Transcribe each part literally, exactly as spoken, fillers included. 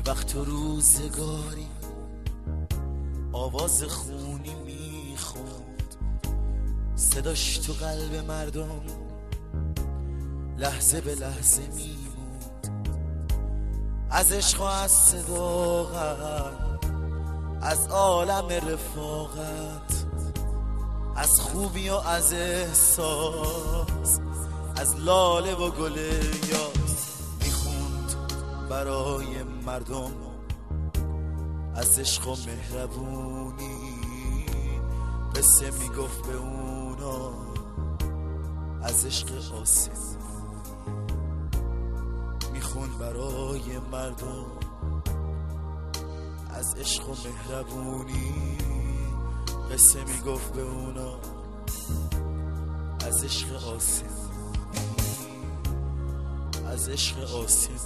وقت تو روزگاری آواز خونی میخوند، صداش تو قلب مردم لحظه به لحظه میموند. از عشق و از صداقت، از عالم رفاقت، از خوبی و از احساس، از لاله و گل یاس میخوند برای مردم. از عشق و مهربونی قصه میگفت به اونا، از عشق آسمونی میخوند برای مردم. از عشق و مهربونی قصه میگفت به اونا، از عشق آسمونی، از عشق آسمونی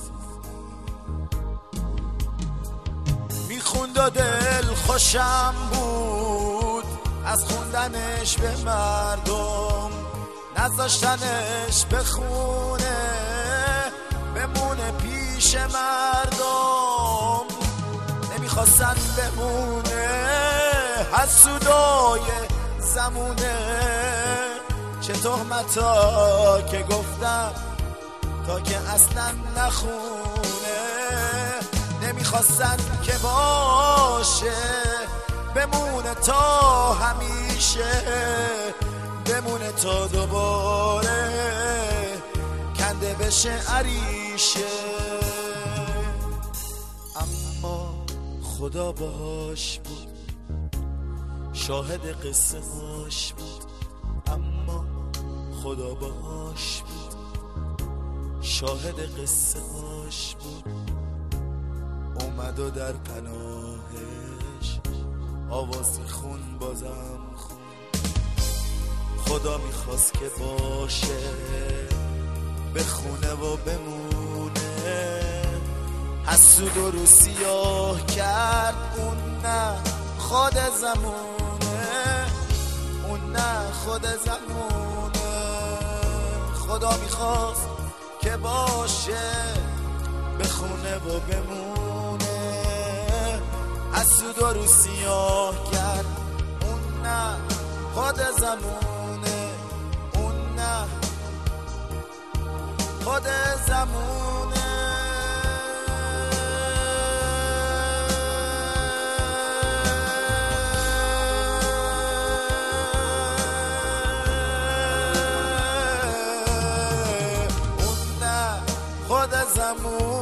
میخوند و دل خوشم بود از خوندنش به مردم، نذاشتنش بخونه بمونه پیش مردم. نمیخواستن بمونه حسودای زمونه، چه تهمتا که گفتم تا که اصلا نخونه. نمیخواستن که باشه بمونه تا همیشه، بمونه تا دوباره کنده بشه عریشه. اما خدا باهاش بود، شاهد قصه هاش بود. اما خدا باهاش بود، شاهد قصه هاش بود. اومد و در پناهش آواز خون بازم خون. خدا میخواست که باشه بخونه و بمونه، حسود و رو سیاه کرد اون نه خود زمونه، اون نه خود زمونه. خدا میخواست که باشه بخونه و بمونه، حسود و رو سیاه کرد اون نه خود زمونه، اون نه خود زمونه. اون نه خود زمونه.